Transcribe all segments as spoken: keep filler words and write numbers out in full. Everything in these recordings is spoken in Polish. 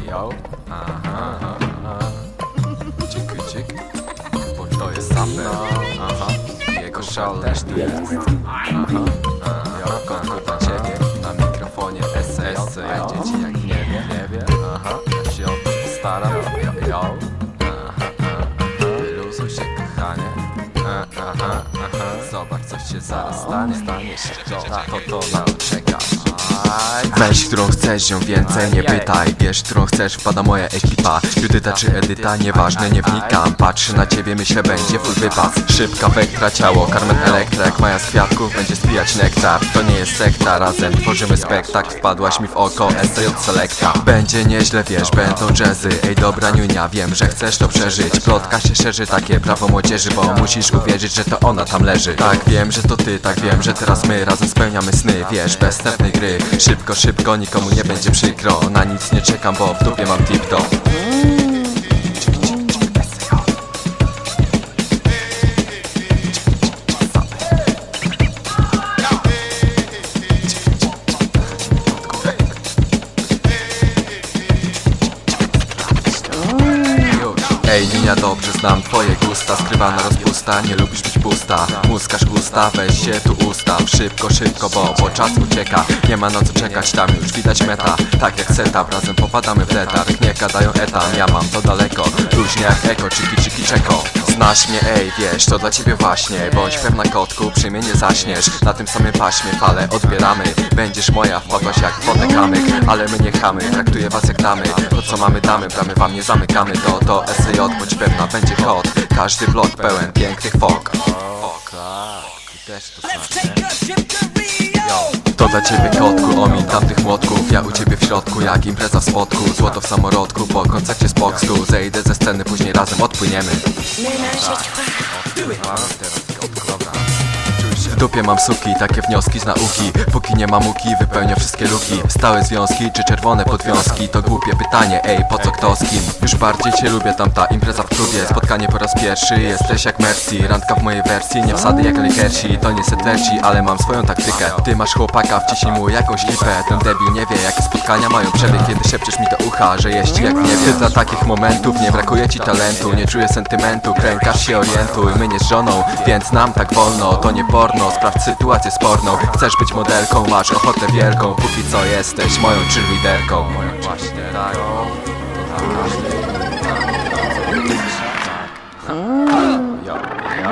yo. Aha, aha. Czyk, czyk. Bo to jest saper. Aha. Jego szal też tu jest. Aha. Yo, kotku dla ciebie. Na mikrofonie S C J. Będzie ci jak nie wie, nie wie. Aha. Ja się o to postaram. Yo, yo. Aha, aha. Wyluzuj się, kochanie. Aha, aha, aha. Zobacz, coś się zaraz stanie. Stanie się to, to, to nam czeka. Weź, którą chcesz, ją więcej nie pytaj. Wiesz, którą chcesz, wpada moja ekipa. Judyta czy Edyta, nieważne, nie wnikam. Patrzę na ciebie, myślę, będzie full wypas. Szybka Wektra, ciało, Carmen Electra. Jak Maja z kwiatków będzie spijać nektar. To nie jest sekta, razem tworzymy spektakl. Wpadłaś mi w oko, S C J Selecta. Będzie nieźle, wiesz, będą jazzy. Ej dobra niunia, wiem, że chcesz to przeżyć. Plotka się szerzy, takie prawo młodzieży. Bo musisz uwierzyć, że to ona tam leży. Tak wiem, że to ty, tak wiem, że teraz my razem spełniamy sny. Wiesz, bez wstępnej gry. Szybko, szybko, nikomu nie będzie przykro. Na nic nie czekam, bo w dupie mam tip-top. Ej, Ninia, dobrze znam twoje gusta. Skrywana rozpusta, nie lubisz być pusta. Muskasz usta, weź się tu ustaw. Szybko, szybko, bo, bo czas ucieka. Nie ma na co czekać, tam już widać meta. Tak jak setup, razem popadamy w letarg. Nie gadają etam, ja mam to daleko. Luźnie jak eko, czyki, czyki, czeko. Znasz mnie, ej, wiesz, to dla ciebie właśnie. Bądź pewna, kotku, przy mnie nie zaśniesz. Na tym samym paśmie fale odbieramy. Będziesz moja, wpadłaś jak wodę kamyk. Ale my nie chamy, traktuję was jak damy. To co mamy damy, bramy wam nie zamykamy. To, to S C J, bądź pewna, będzie hot. Każdy vlog pełen pięknych fok. Fok, tak, też to znaczy. To dla ciebie, kotku, omin tamtych młotków. Ja u ciebie w środku, jak impreza w spotku. Złoto w samorodku, po koncercie z Boxtu. Zejdę ze sceny, później razem odpłyniemy. W dupie mam suki, takie wnioski z nauki. Póki nie ma muki, wypełnia wszystkie luki. Stałe związki, czy czerwone podwiązki? To głupie pytanie, ej, po co kto z kim? Już bardziej cię lubię, tamta impreza w klubie. Spotkanie po raz pierwszy, jesteś jak Mercy. Randka w mojej wersji, nie wsady jak Lakersi. To nie setlerci, ale mam swoją taktykę. Ty masz chłopaka, wciśnij mu jakąś lipę. Ten debil nie wie, jakie spotkania mają przebieg. Kiedy szepczesz mi do ucha, że jeździ jak nie wie. Dla takich momentów nie brakuje ci talentu. Nie czuję sentymentu, krękasz się, orientuj. My nie z żoną, więc nam tak wolno. To nie porno, sprawdź sytuację sporną. Chcesz być modelką, masz ochotę wielką. Póki co jesteś moją cheerleaderką. Moją właśnie, tak. Jo, jo.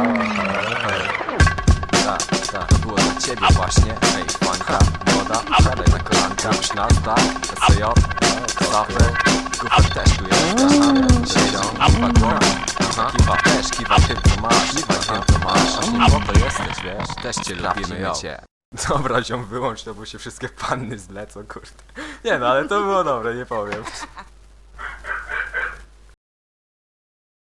Tak, tak, to było dla ciebie właśnie. Ej, fańka, młoda, siadaj na kolanka. Sznazda, S C J, Saper, Kufer też tu jest. Siedzą, kiwa głowa. Kiwa też, kiwa tym co masz, kiwa tym co masz. Właśnie po to jesteś, wiesz, też cię lubimy cię. Dobra, ziom, wyłącz to, bo się wszystkie panny zlecą, kurde. Nie no, ale to było dobre, nie powiem.